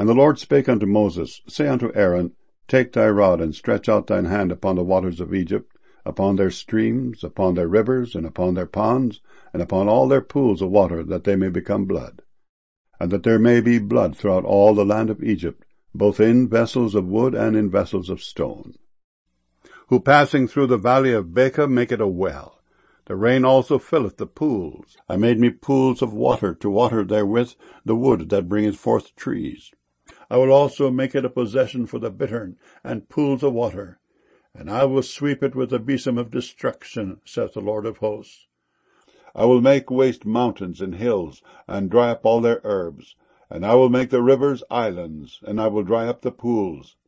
And the Lord spake unto Moses, Say unto Aaron, Take thy rod, and stretch out thine hand upon the waters of Egypt, upon their streams, upon their rivers, and upon their ponds, and upon all their pools of water, that they may become blood. And that there may be blood throughout all the land of Egypt, both in vessels of wood and in vessels of stone. Who passing through the valley of Baca make it a well. The rain also filleth the pools. I made me pools of water, to water therewith the wood that bringeth forth trees. I will also make it a possession for the bittern, and pools of water. And I will sweep it with the besom of destruction, saith the Lord of hosts. I will make waste mountains and hills, and dry up all their herbs. And I will make the rivers islands, and I will dry up the pools.